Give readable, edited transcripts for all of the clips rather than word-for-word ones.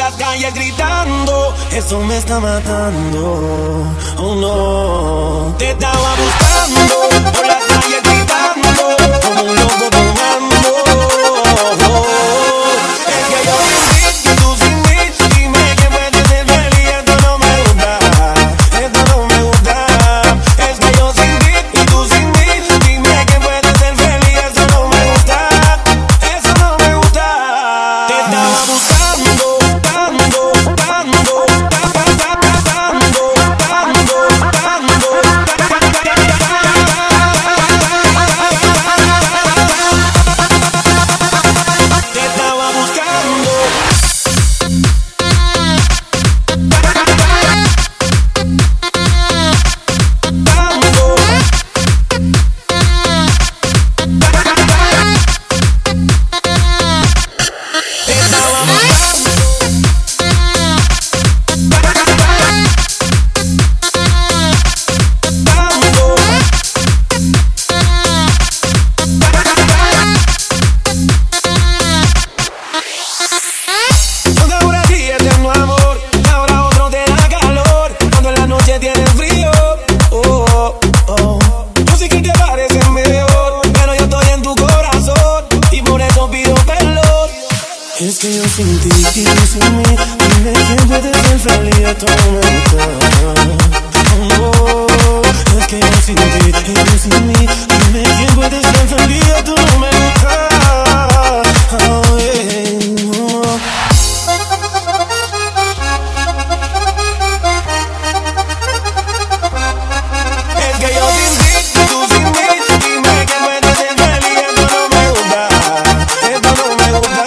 las calles gritando, eso me está matando. Oh no, te estaba buscando por las calles gritando, como un loco tomando. Es que yo sin ti y tú sin mí, dime que puedes ser feliz, esto no me gusta, esto no me gusta. Es que yo sin ti y tú sin mí, dime que puedes ser feliz, eso no me gusta, eso no me gusta. Te estaba buscando, es que yo sin ti y tú sin mí, dime quién puede ser feliz, esto no me gusta. Oh, es que yo sin ti y tú sin mí, dime quién puede ser feliz, esto no me gusta. Oh, yeah. Oh. Es que yo sin ti y tú sin mí, dime quién puede ser feliz, esto no me gusta, esto no me gusta.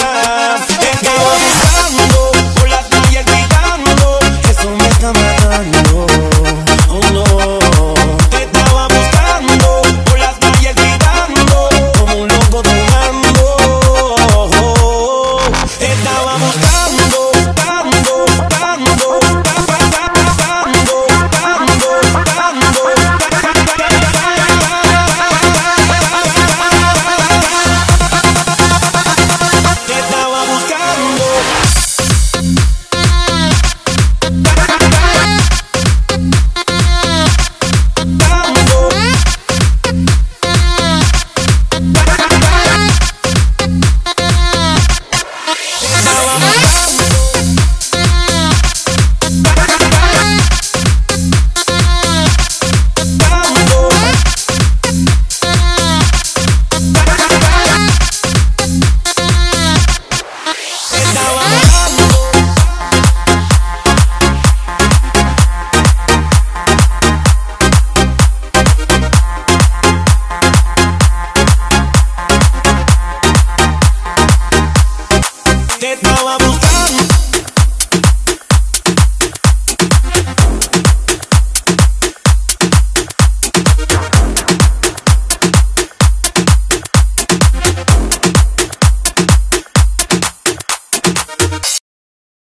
Te estaba buscando.